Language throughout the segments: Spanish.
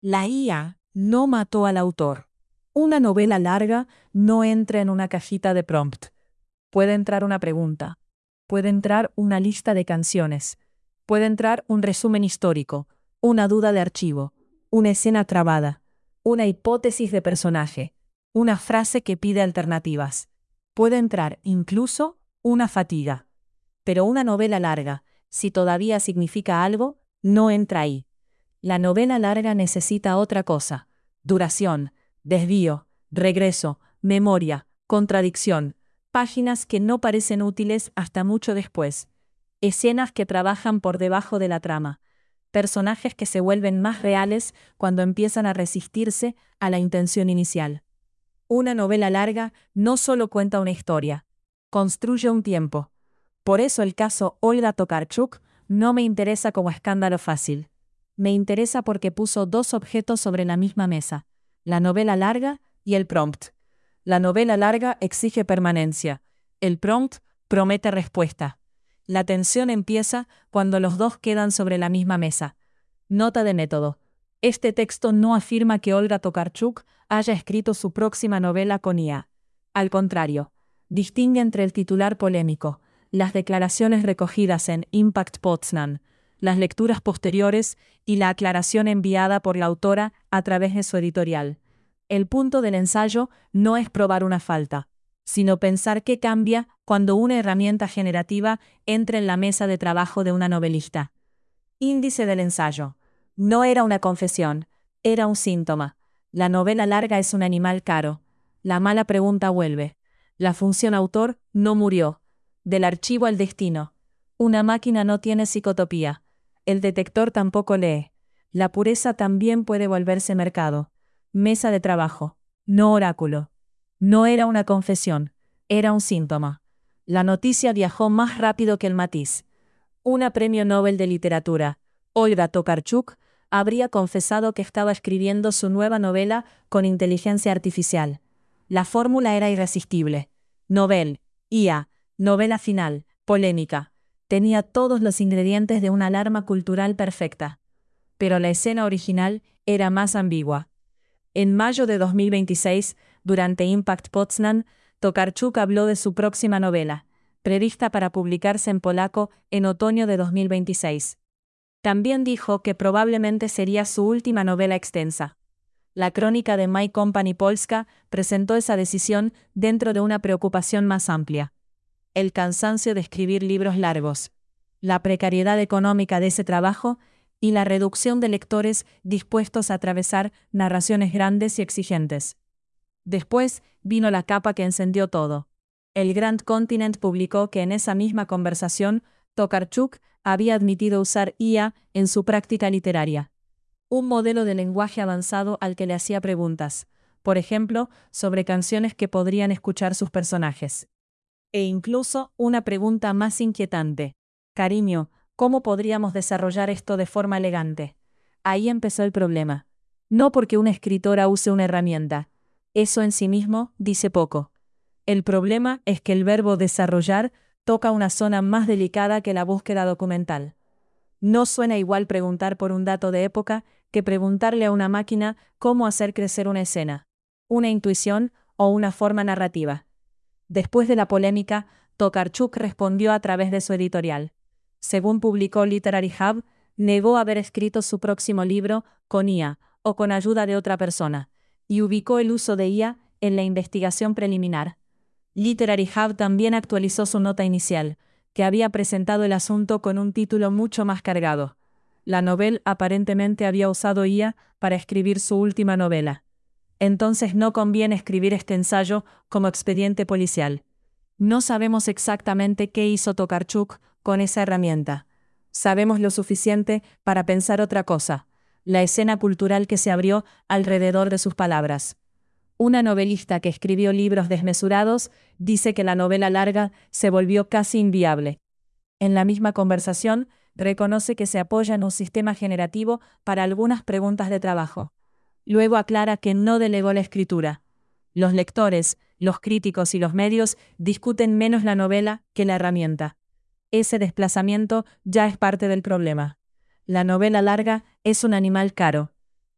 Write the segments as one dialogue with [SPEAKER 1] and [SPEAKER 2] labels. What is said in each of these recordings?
[SPEAKER 1] La IA no mató al autor. Una novela larga no entra en una cajita de prompt. Puede entrar una pregunta, puede entrar una lista de canciones, puede entrar un resumen histórico, una duda de archivo, una escena trabada, una hipótesis de personaje, una frase que pide alternativas. Puede entrar incluso una fatiga. Pero una novela larga, si todavía significa algo, no entra ahí. La novela larga necesita otra cosa: duración, desvío, regreso, memoria, contradicción, páginas que no parecen útiles hasta mucho después, escenas que trabajan por debajo de la trama, personajes que se vuelven más reales cuando empiezan a resistirse a la intención inicial. Una novela larga no solo cuenta una historia, construye un tiempo. Por eso el caso Olga Tokarczuk no me interesa como escándalo fácil. Me interesa porque puso dos objetos sobre la misma mesa: la novela larga y el prompt. La novela larga exige permanencia. El prompt promete respuesta. La tensión empieza cuando los dos quedan sobre la misma mesa. Nota de método. Este texto no afirma que Olga Tokarczuk haya escrito su próxima novela con IA. Al contrario, distingue entre el titular polémico, las declaraciones recogidas en Impact Poznan, las lecturas posteriores y la aclaración enviada por la autora a través de su editorial. El punto del ensayo no es probar una falta, sino pensar qué cambia cuando una herramienta generativa entra en la mesa de trabajo de una novelista. Índice del ensayo. No era una confesión, era un síntoma. La novela larga es un animal caro. La mala pregunta vuelve. La función autor no murió. Del archivo al destino. Una máquina no tiene psicotopía. El detector tampoco lee. La pureza también puede volverse mercado. Mesa de trabajo. No oráculo. No era una confesión, era un síntoma. La noticia viajó más rápido que el matiz. Una premio Nobel de literatura, Olga Tokarczuk, habría confesado que estaba escribiendo su nueva novela con inteligencia artificial. La fórmula era irresistible. Novel, IA, novela final, polémica. Tenía todos los ingredientes de una alarma cultural perfecta. Pero la escena original era más ambigua. En mayo de 2026, durante Impact Poznan, Tokarczuk habló de su próxima novela, prevista para publicarse en polaco en otoño de 2026. También dijo que probablemente sería su última novela extensa. La crónica de My Company Polska presentó esa decisión dentro de una preocupación más amplia: el cansancio de escribir libros largos, la precariedad económica de ese trabajo y la reducción de lectores dispuestos a atravesar narraciones grandes y exigentes. Después vino la capa que encendió todo. El Grand Continent publicó que en esa misma conversación, Tokarczuk había admitido usar IA en su práctica literaria. Un modelo de lenguaje avanzado al que le hacía preguntas, por ejemplo, sobre canciones que podrían escuchar sus personajes. E incluso una pregunta más inquietante: cariño, ¿cómo podríamos desarrollar esto de forma elegante? Ahí empezó el problema. No porque una escritora use una herramienta. Eso en sí mismo dice poco. El problema es que el verbo desarrollar toca una zona más delicada que la búsqueda documental. No suena igual preguntar por un dato de época que preguntarle a una máquina cómo hacer crecer una escena, una intuición o una forma narrativa. Después de la polémica, Tokarczuk respondió a través de su editorial. Según publicó Literary Hub, negó haber escrito su próximo libro con IA o con ayuda de otra persona, y ubicó el uso de IA en la investigación preliminar. Literary Hub también actualizó su nota inicial, que había presentado el asunto con un título mucho más cargado. La Nobel aparentemente había usado IA para escribir su última novela. Entonces no conviene escribir este ensayo como expediente policial. No sabemos exactamente qué hizo Tokarczuk con esa herramienta. Sabemos lo suficiente para pensar otra cosa: la escena cultural que se abrió alrededor de sus palabras. Una novelista que escribió libros desmesurados dice que la novela larga se volvió casi inviable. En la misma conversación, reconoce que se apoya en un sistema generativo para algunas preguntas de trabajo. Luego aclara que no delegó la escritura. Los lectores, los críticos y los medios discuten menos la novela que la herramienta. Ese desplazamiento ya es parte del problema. La novela larga es un animal caro.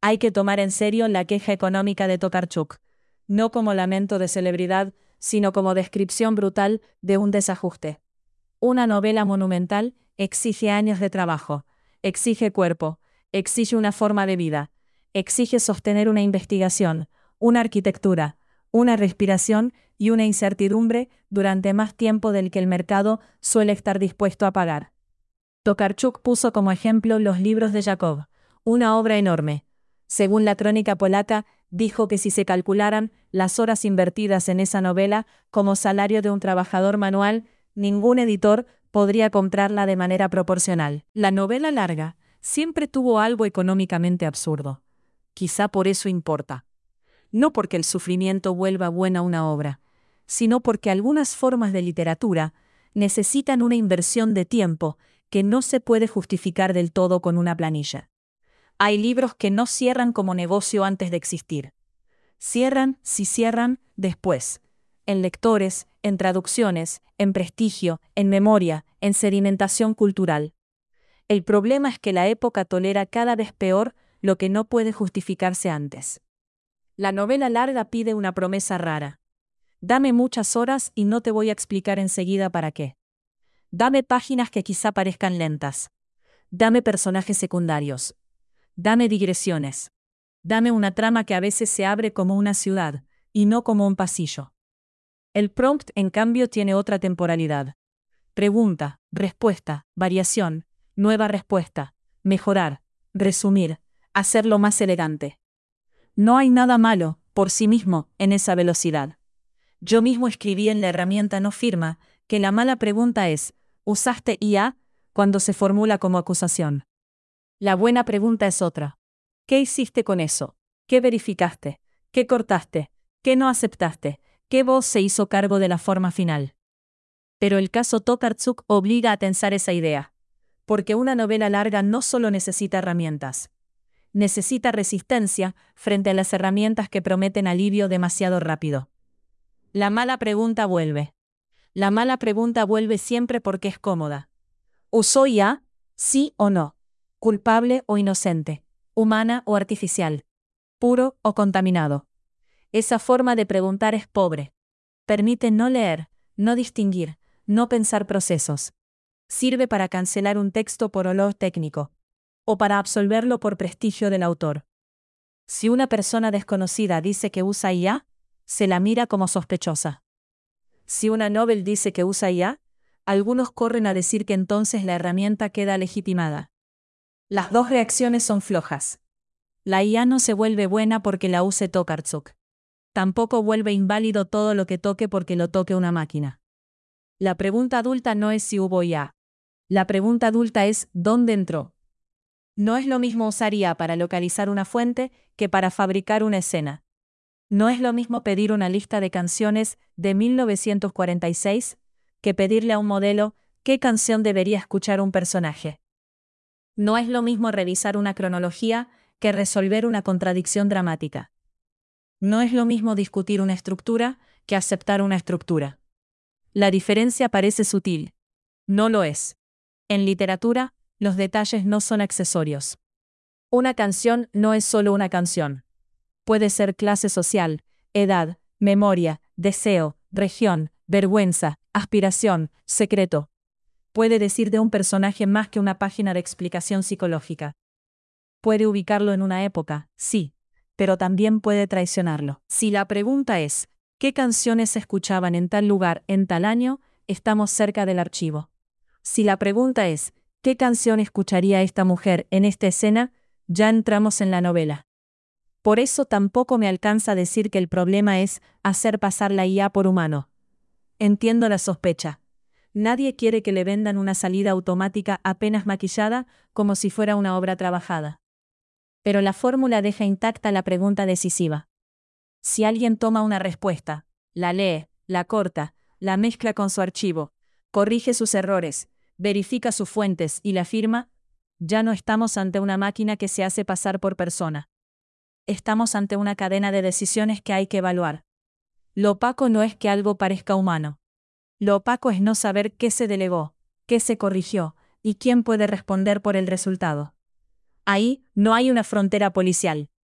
[SPEAKER 1] Hay que tomar en serio la queja económica de Tokarczuk, no como lamento de celebridad, sino como descripción brutal de un desajuste. Una novela monumental exige años de trabajo, exige cuerpo, exige una forma de vida, exige sostener una investigación, una arquitectura, una respiración y una incertidumbre durante más tiempo del que el mercado suele estar dispuesto a pagar. Tokarczuk puso como ejemplo los libros de Jacob, una obra enorme. Según la crónica polaca, dijo que si se calcularan las horas invertidas en esa novela como salario de un trabajador manual, ningún editor podría comprarla de manera proporcional. La novela larga siempre tuvo algo económicamente absurdo. Quizá por eso importa. No porque el sufrimiento vuelva buena una obra, sino porque algunas formas de literatura necesitan una inversión de tiempo que no se puede justificar del todo con una planilla. Hay libros que no cierran como negocio antes de existir. Cierran, si cierran, después. En lectores, en traducciones, en prestigio, en memoria, en sedimentación cultural. El problema es que la época tolera cada vez peor lo que no puede justificarse antes. La novela larga pide una promesa rara. Dame muchas horas y no te voy a explicar enseguida para qué. Dame páginas que quizá parezcan lentas. Dame personajes secundarios. Dame digresiones. Dame una trama que a veces se abre como una ciudad, y no como un pasillo. El prompt, en cambio, tiene otra temporalidad. Pregunta, respuesta, variación, nueva respuesta, mejorar, resumir, hacerlo más elegante. No hay nada malo, por sí mismo, en esa velocidad. Yo mismo escribí en la herramienta no firma que la mala pregunta es, ¿usaste IA? Cuando se formula como acusación. La buena pregunta es otra. ¿Qué hiciste con eso? ¿Qué verificaste? ¿Qué cortaste? ¿Qué no aceptaste? ¿Qué voz se hizo cargo de la forma final? Pero el caso Tokarczuk obliga a tensar esa idea. Porque una novela larga no solo necesita herramientas. Necesita resistencia frente a las herramientas que prometen alivio demasiado rápido. La mala pregunta vuelve. La mala pregunta vuelve siempre porque es cómoda. ¿Usó IA? ¿Sí o no? ¿Culpable o inocente? ¿Humana o artificial? ¿Puro o contaminado? Esa forma de preguntar es pobre. Permite no leer, no distinguir, no pensar procesos. Sirve para cancelar un texto por olor técnico, o para absolverlo por prestigio del autor. Si una persona desconocida dice que usa IA, se la mira como sospechosa. Si una novel dice que usa IA, algunos corren a decir que entonces la herramienta queda legitimada. Las dos reacciones son flojas. La IA no se vuelve buena porque la use Tokarczuk. Tampoco vuelve inválido todo lo que toque porque lo toque una máquina. La pregunta adulta no es si hubo IA. La pregunta adulta es ¿dónde entró? No es lo mismo usar IA para localizar una fuente que para fabricar una escena. No es lo mismo pedir una lista de canciones de 1946 que pedirle a un modelo qué canción debería escuchar un personaje. No es lo mismo revisar una cronología que resolver una contradicción dramática. No es lo mismo discutir una estructura que aceptar una estructura. La diferencia parece sutil. No lo es. En literatura, los detalles no son accesorios. Una canción no es solo una canción. Puede ser clase social, edad, memoria, deseo, región, vergüenza, aspiración, secreto. Puede decir de un personaje más que una página de explicación psicológica. Puede ubicarlo en una época, sí, pero también puede traicionarlo. Si la pregunta es, ¿qué canciones se escuchaban en tal lugar, en tal año?, estamos cerca del archivo. Si la pregunta es, ¿qué canción escucharía esta mujer en esta escena?, ya entramos en la novela. Por eso tampoco me alcanza decir que el problema es hacer pasar la IA por humano. Entiendo la sospecha. Nadie quiere que le vendan una salida automática apenas maquillada como si fuera una obra trabajada. Pero la fórmula deja intacta la pregunta decisiva. Si alguien toma una respuesta, la lee, la corta, la mezcla con su archivo, corrige sus errores, verifica sus fuentes y la firma, ya no estamos ante una máquina que se hace pasar por persona. Estamos ante una cadena de decisiones que hay que evaluar. Lo opaco no es que algo parezca humano. Lo opaco es no saber qué se delegó, qué se corrigió, y quién puede responder por el resultado. Ahí no hay una frontera policial.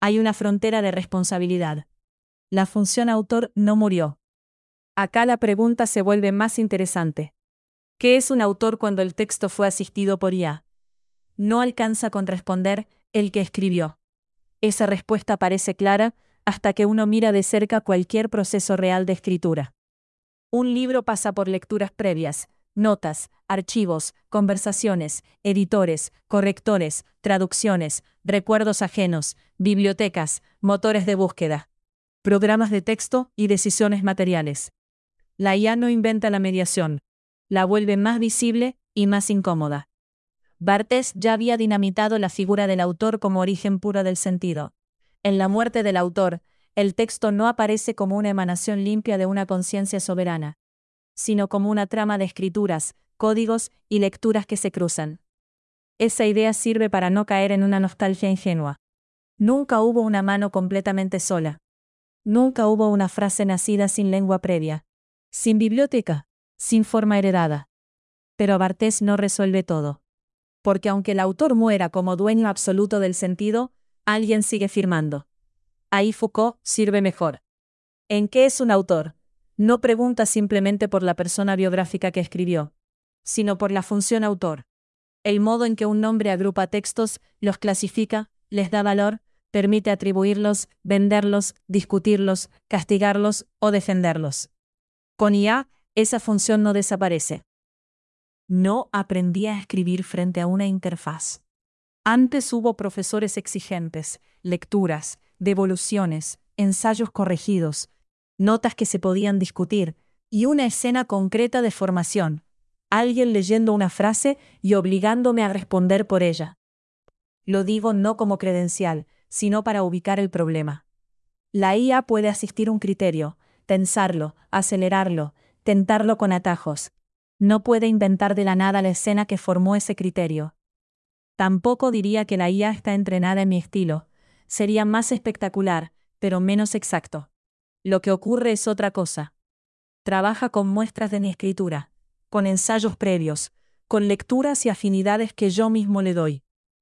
[SPEAKER 1] Hay una frontera de responsabilidad. La función autor no murió. Acá la pregunta se vuelve más interesante. ¿Qué es un autor cuando el texto fue asistido por IA? No alcanza con responder el que escribió. Esa respuesta parece clara hasta que uno mira de cerca cualquier proceso real de escritura. Un libro pasa por lecturas previas, notas, archivos, conversaciones, editores, correctores, traducciones, recuerdos ajenos, bibliotecas, motores de búsqueda, programas de texto y decisiones materiales. La IA no inventa la mediación, la vuelve más visible y más incómoda. Barthes ya había dinamitado la figura del autor como origen puro del sentido. En La muerte del autor, el texto no aparece como una emanación limpia de una conciencia soberana, sino como una trama de escrituras, códigos y lecturas que se cruzan. Esa idea sirve para no caer en una nostalgia ingenua. Nunca hubo una mano completamente sola. Nunca hubo una frase nacida sin lengua previa, sin biblioteca, sin forma heredada. Pero Barthes no resuelve todo. Porque aunque el autor muera como dueño absoluto del sentido, alguien sigue firmando. Ahí Foucault sirve mejor. ¿En qué es un autor? No pregunta simplemente por la persona biográfica que escribió, sino por la función autor. El modo en que un nombre agrupa textos, los clasifica, les da valor, permite atribuirlos, venderlos, discutirlos, castigarlos o defenderlos. Con IA, esa función no desaparece. No aprendí a escribir frente a una interfaz. Antes hubo profesores exigentes, lecturas, devoluciones, ensayos corregidos, notas que se podían discutir, y una escena concreta de formación. Alguien leyendo una frase y obligándome a responder por ella. Lo digo no como credencial, sino para ubicar el problema. La IA puede asistir un criterio, tensarlo, acelerarlo, tentarlo con atajos. No puede inventar de la nada la escena que formó ese criterio. Tampoco diría que la IA está entrenada en mi estilo. Sería más espectacular, pero menos exacto. Lo que ocurre es otra cosa. Trabaja con muestras de mi escritura, con ensayos previos, con lecturas y afinidades que yo mismo le doy.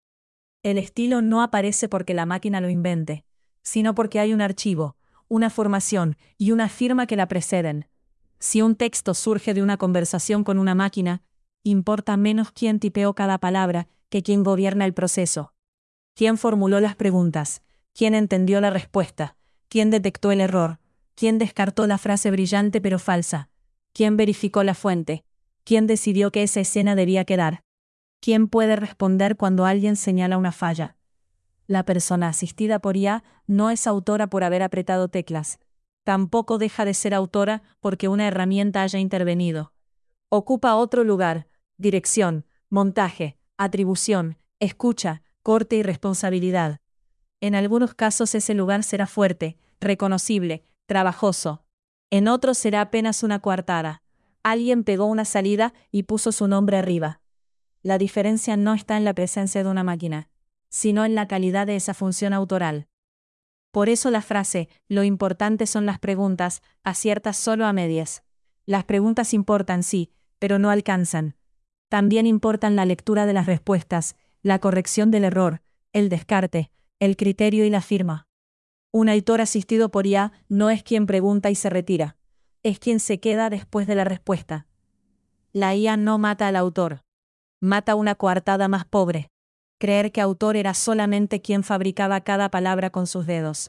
[SPEAKER 1] El estilo no aparece porque la máquina lo invente, sino porque hay un archivo, una formación y una firma que la preceden. Si un texto surge de una conversación con una máquina, importa menos quién tipeó cada palabra que quién gobierna el proceso. ¿Quién formuló las preguntas? ¿Quién entendió la respuesta? ¿Quién detectó el error? ¿Quién descartó la frase brillante pero falsa? ¿Quién verificó la fuente? ¿Quién decidió que esa escena debía quedar? ¿Quién puede responder cuando alguien señala una falla? La persona asistida por IA no es autora por haber apretado teclas. Tampoco deja de ser autora porque una herramienta haya intervenido. Ocupa otro lugar: dirección, montaje, atribución, escucha, corte y responsabilidad. En algunos casos ese lugar será fuerte, reconocible, trabajoso. En otros será apenas una coartada. Alguien pegó una salida y puso su nombre arriba. La diferencia no está en la presencia de una máquina, sino en la calidad de esa función autoral. Por eso la frase, lo importante son las preguntas, acierta solo a medias. Las preguntas importan, sí, pero no alcanzan. También importan la lectura de las respuestas, la corrección del error, el descarte, el criterio y la firma. Un autor asistido por IA no es quien pregunta y se retira, es quien se queda después de la respuesta. La IA no mata al autor. Mata una coartada más pobre. Creer que autor era solamente quien fabricaba cada palabra con sus dedos.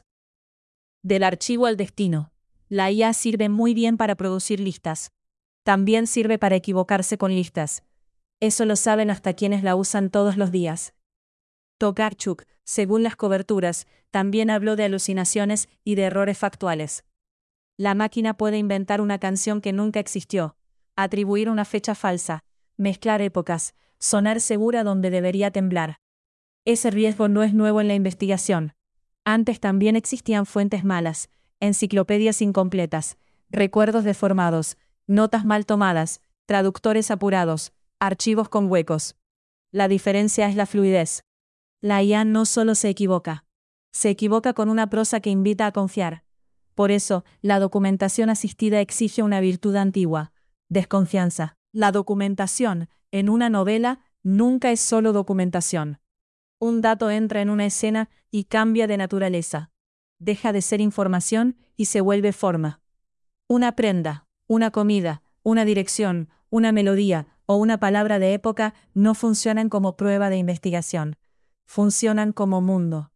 [SPEAKER 1] Del archivo al destino. La IA sirve muy bien para producir listas. También sirve para equivocarse con listas. Eso lo saben hasta quienes la usan todos los días. Tokarczuk, según las coberturas, también habló de alucinaciones y de errores factuales. La máquina puede inventar una canción que nunca existió, atribuir una fecha falsa, mezclar épocas, sonar segura donde debería temblar. Ese riesgo no es nuevo en la investigación. Antes también existían fuentes malas, enciclopedias incompletas, recuerdos deformados, notas mal tomadas, traductores apurados, archivos con huecos. La diferencia es la fluidez. La IA no solo se equivoca con una prosa que invita a confiar. Por eso, la documentación asistida exige una virtud antigua: desconfianza. La documentación, en una novela, nunca es solo documentación. Un dato entra en una escena y cambia de naturaleza. Deja de ser información y se vuelve forma. Una prenda, una comida, una dirección, una melodía o una palabra de época no funcionan como prueba de investigación. Funcionan como mundo.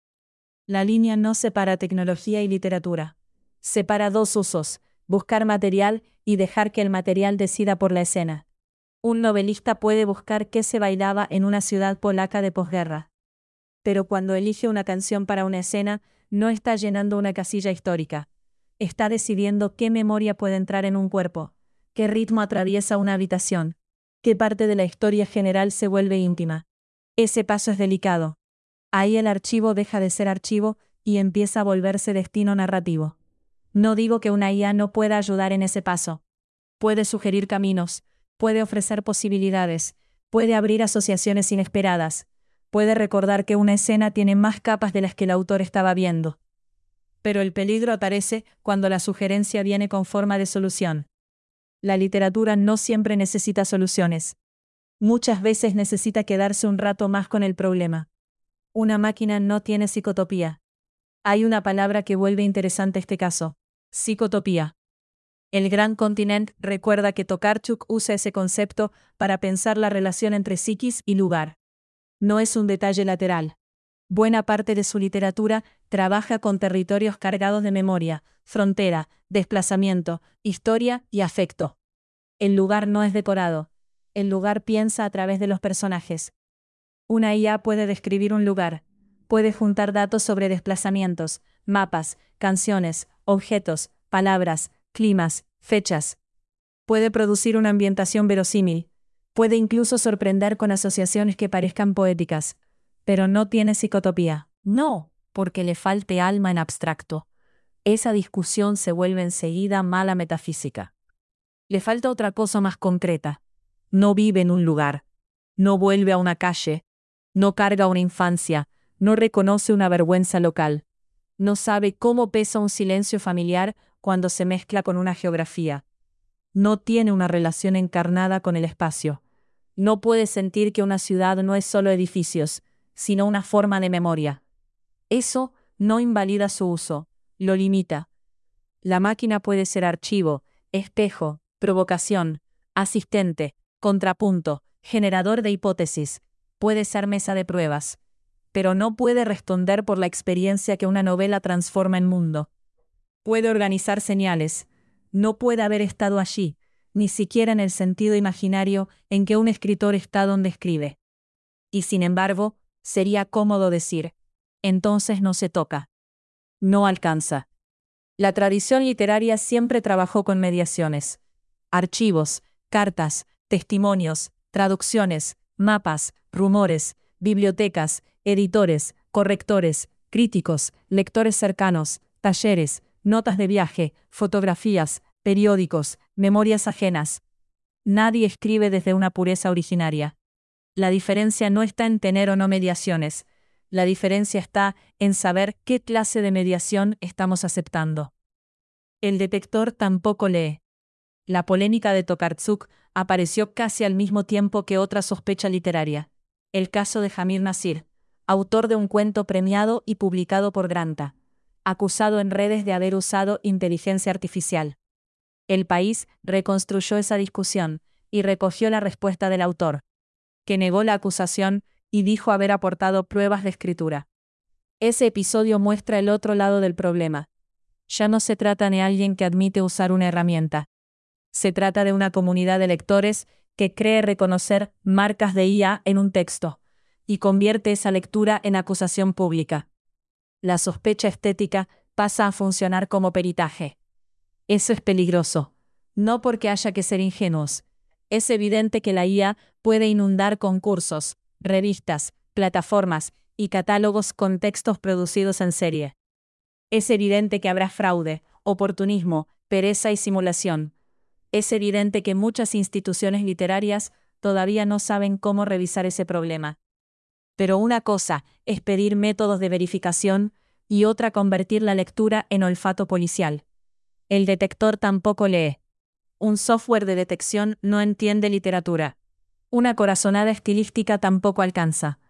[SPEAKER 1] La línea no separa tecnología y literatura. Separa dos usos: buscar material y dejar que el material decida por la escena. Un novelista puede buscar qué se bailaba en una ciudad polaca de posguerra. Pero cuando elige una canción para una escena, no está llenando una casilla histórica. Está decidiendo qué memoria puede entrar en un cuerpo, qué ritmo atraviesa una habitación, qué parte de la historia general se vuelve íntima. Ese paso es delicado. Ahí el archivo deja de ser archivo y empieza a volverse destino narrativo. No digo que una IA no pueda ayudar en ese paso. Puede sugerir caminos, puede ofrecer posibilidades, puede abrir asociaciones inesperadas, puede recordar que una escena tiene más capas de las que el autor estaba viendo. Pero el peligro aparece cuando la sugerencia viene con forma de solución. La literatura no siempre necesita soluciones. Muchas veces necesita quedarse un rato más con el problema. Una máquina no tiene psicotopía. Hay una palabra que vuelve interesante este caso: psicotopía. El Gran Continent recuerda que Tokarczuk usa ese concepto para pensar la relación entre psiquis y lugar. No es un detalle lateral. Buena parte de su literatura trabaja con territorios cargados de memoria, frontera, desplazamiento, historia y afecto. El lugar no es decorado. El lugar piensa a través de los personajes. Una IA puede describir un lugar. Puede juntar datos sobre desplazamientos, mapas, canciones, objetos, palabras, climas, fechas. Puede producir una ambientación verosímil. Puede incluso sorprender con asociaciones que parezcan poéticas. Pero no tiene psicotopía. No, porque le falte alma en abstracto. Esa discusión se vuelve enseguida mala metafísica. Le falta otra cosa más concreta. No vive en un lugar. No vuelve a una calle. No carga una infancia. No reconoce una vergüenza local. No sabe cómo pesa un silencio familiar cuando se mezcla con una geografía. No tiene una relación encarnada con el espacio. No puede sentir que una ciudad no es solo edificios, sino una forma de memoria. Eso no invalida su uso, lo limita. La máquina puede ser archivo, espejo, provocación, asistente, contrapunto, generador de hipótesis, puede ser mesa de pruebas, pero no puede responder por la experiencia que una novela transforma en mundo. Puede organizar señales, no puede haber estado allí, ni siquiera en el sentido imaginario en que un escritor está donde escribe. Y sin embargo, sería cómodo decir: entonces no se toca. No alcanza. La tradición literaria siempre trabajó con mediaciones. Archivos, cartas, testimonios, traducciones, mapas, rumores, bibliotecas, editores, correctores, críticos, lectores cercanos, talleres, notas de viaje, fotografías, periódicos, memorias ajenas. Nadie escribe desde una pureza originaria. La diferencia no está en tener o no mediaciones. La diferencia está en saber qué clase de mediación estamos aceptando. El detector tampoco lee. La polémica de Tokarczuk apareció casi al mismo tiempo que otra sospecha literaria: el caso de Jamil Nasir, autor de un cuento premiado y publicado por Granta, acusado en redes de haber usado inteligencia artificial. El País reconstruyó esa discusión y recogió la respuesta del autor, que negó la acusación y dijo haber aportado pruebas de escritura. Ese episodio muestra el otro lado del problema. Ya no se trata de alguien que admite usar una herramienta. Se trata de una comunidad de lectores que cree reconocer marcas de IA en un texto y convierte esa lectura en acusación pública. La sospecha estética pasa a funcionar como peritaje. Eso es peligroso, no porque haya que ser ingenuos. Es evidente que la IA puede inundar concursos, revistas, plataformas y catálogos con textos producidos en serie. Es evidente que habrá fraude, oportunismo, pereza y simulación. Es evidente que muchas instituciones literarias todavía no saben cómo revisar ese problema. Pero una cosa es pedir métodos de verificación y otra convertir la lectura en olfato policial. El detector tampoco lee. Un software de detección no entiende literatura. Una corazonada estilística tampoco alcanza.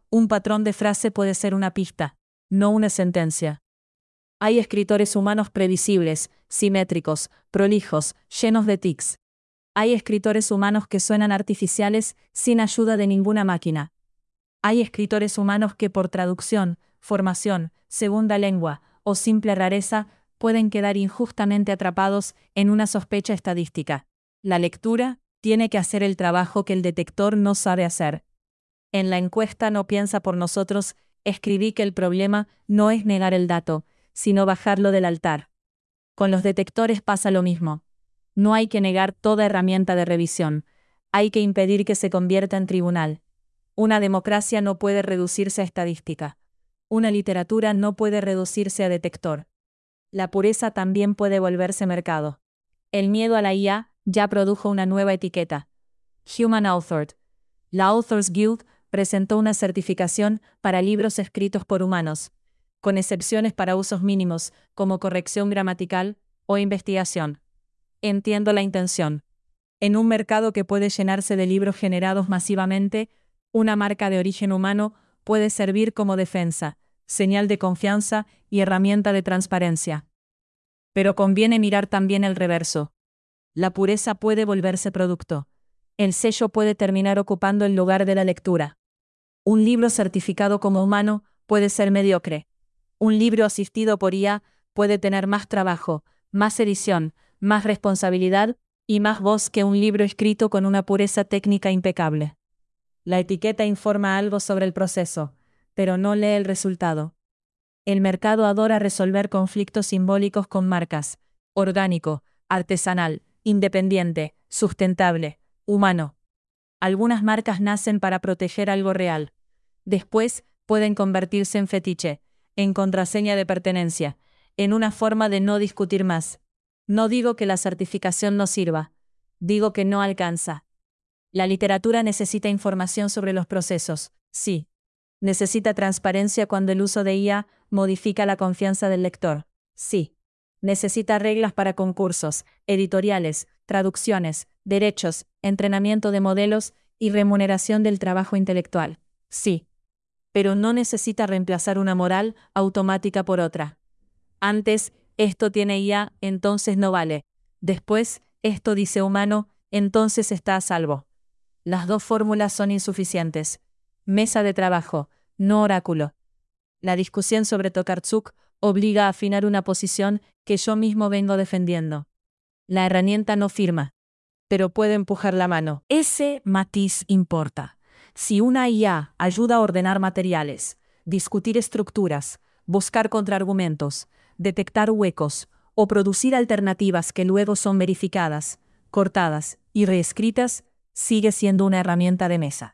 [SPEAKER 1] Un patrón de frase puede ser una pista, no una sentencia. Hay escritores humanos previsibles, simétricos, prolijos, llenos de tics. Hay escritores humanos que suenan artificiales sin ayuda de ninguna máquina. Hay escritores humanos que por traducción, formación, segunda lengua o simple rareza pueden quedar injustamente atrapados en una sospecha estadística. La lectura tiene que hacer el trabajo que el detector no sabe hacer. En la encuesta No piensa por nosotros, escribí que el problema no es negar el dato, sino bajarlo del altar. Con los detectores pasa lo mismo. No hay que negar toda herramienta de revisión. Hay que impedir que se convierta en tribunal. Una democracia no puede reducirse a estadística. Una literatura no puede reducirse a detector. La pureza también puede volverse mercado. El miedo a la IA ya produjo una nueva etiqueta. Human Authored. La Authors Guild presentó una certificación para libros escritos por humanos, con excepciones para usos mínimos, como corrección gramatical o investigación. Entiendo la intención. En un mercado que puede llenarse de libros generados masivamente, una marca de origen humano puede servir como defensa, señal de confianza y herramienta de transparencia. Pero conviene mirar también el reverso. La pureza puede volverse producto. El sello puede terminar ocupando el lugar de la lectura. Un libro certificado como humano puede ser mediocre. Un libro asistido por IA puede tener más trabajo, más edición, más responsabilidad y más voz que un libro escrito con una pureza técnica impecable. La etiqueta informa algo sobre el proceso, pero no lee el resultado. El mercado adora resolver conflictos simbólicos con marcas: orgánico, artesanal, independiente, sustentable, humano. Algunas marcas nacen para proteger algo real. Después, pueden convertirse en fetiche, en contraseña de pertenencia, en una forma de no discutir más. No digo que la certificación no sirva. Digo que no alcanza. La literatura necesita información sobre los procesos, sí. Necesita transparencia cuando el uso de IA modifica la confianza del lector, sí. Necesita reglas para concursos, editoriales, traducciones, derechos, entrenamiento de modelos y remuneración del trabajo intelectual, sí. Pero no necesita reemplazar una moral automática por otra. Antes, esto tiene IA, entonces no vale. Después, esto dice humano, entonces está a salvo. Las dos fórmulas son insuficientes. Mesa de trabajo, no oráculo. La discusión sobre Tokarczuk obliga a afinar una posición que yo mismo vengo defendiendo. La herramienta no firma, pero puede empujar la mano. Ese matiz importa. Si una IA ayuda a ordenar materiales, discutir estructuras, buscar contraargumentos, detectar huecos o producir alternativas que luego son verificadas, cortadas y reescritas, sigue siendo una herramienta de mesa.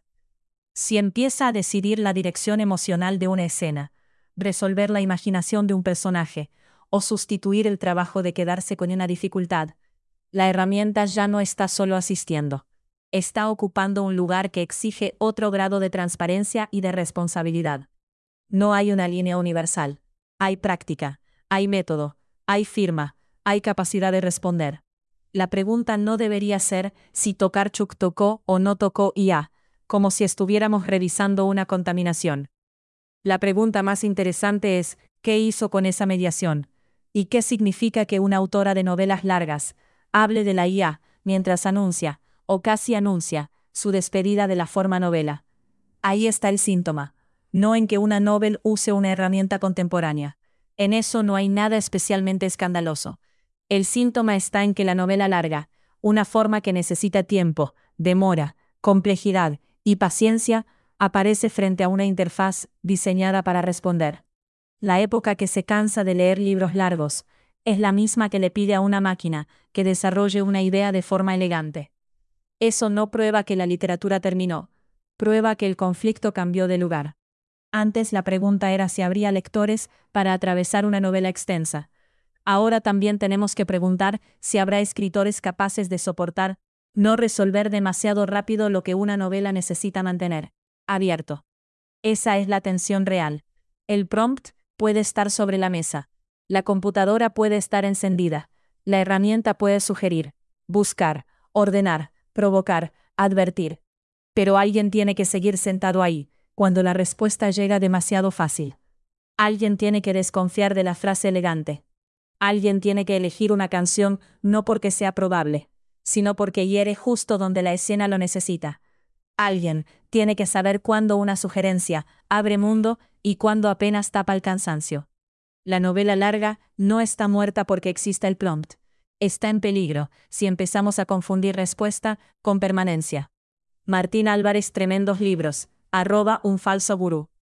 [SPEAKER 1] Si empieza a decidir la dirección emocional de una escena, resolver la imaginación de un personaje o sustituir el trabajo de quedarse con una dificultad, la herramienta ya no está solo asistiendo. Está ocupando un lugar que exige otro grado de transparencia y de responsabilidad. No hay una línea universal. Hay práctica, hay método, hay firma, hay capacidad de responder. La pregunta no debería ser si Tokarczuk tocó o no tocó IA, como si estuviéramos revisando una contaminación. La pregunta más interesante es, ¿qué hizo con esa mediación? ¿Y qué significa que una autora de novelas largas hable de la IA mientras anuncia, o casi anuncia, su despedida de la forma novela? Ahí está el síntoma. No en que una novel use una herramienta contemporánea. En eso no hay nada especialmente escandaloso. El síntoma está en que la novela larga, una forma que necesita tiempo, demora, complejidad y paciencia, aparece frente a una interfaz diseñada para responder. La época que se cansa de leer libros largos es la misma que le pide a una máquina que desarrolle una idea de forma elegante. Eso no prueba que la literatura terminó, prueba que el conflicto cambió de lugar. Antes la pregunta era si habría lectores para atravesar una novela extensa. Ahora también tenemos que preguntar si habrá escritores capaces de soportar no resolver demasiado rápido lo que una novela necesita mantener abierto. Esa es la tensión real. El prompt puede estar sobre la mesa. La computadora puede estar encendida. La herramienta puede sugerir, buscar, ordenar, provocar, advertir. Pero alguien tiene que seguir sentado ahí, Cuando la respuesta llega demasiado fácil. Alguien tiene que desconfiar de la frase elegante. Alguien tiene que elegir una canción no porque sea probable, sino porque hiere justo donde la escena lo necesita. Alguien tiene que saber cuándo una sugerencia abre mundo y cuándo apenas tapa el cansancio. La novela larga no está muerta porque exista el prompt. Está en peligro si empezamos a confundir respuesta con permanencia. Martín Álvarez, Tremendos Libros, @unfalsogurú.